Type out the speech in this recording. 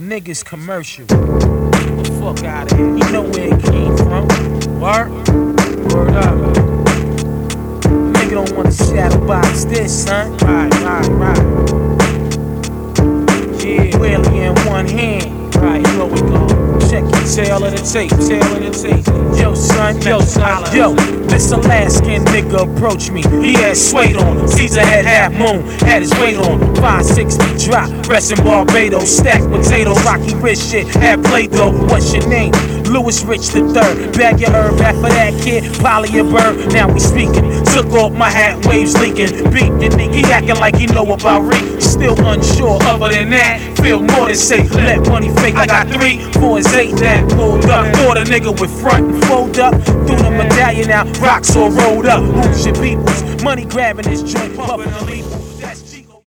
niggas commercial. Get the fuck out of here. You know where it came from. Word? Word up. Nigga don't wanna shadow box this, son. Right. Yeah, really in one hand. Right, here we go. Check your tail of the tape. Yo, son. Yo, this Alaskan nigga approached me. He had suede on. Caesar had half moon, had his weight on. 560 drop, rest in Barbados. Stacked potatoes, rocky wrist shit. Had Play-Doh. What's your name? Louis Rich the third. Bag your herb, back for that kid. Polly a bird. Now we speaking. Took off my hat, waves leaking. Beat the nigga, he acting like he know about Rick. Still unsure. Other than that, feel more than safe. Let money fake. I got 3, 4, and 8 that pulled up. Thought a nigga with front and fold up. Threw the medallion out, rocks all rolled up. Who's your peoples? Money grabbing this joint, puffin' the lethal.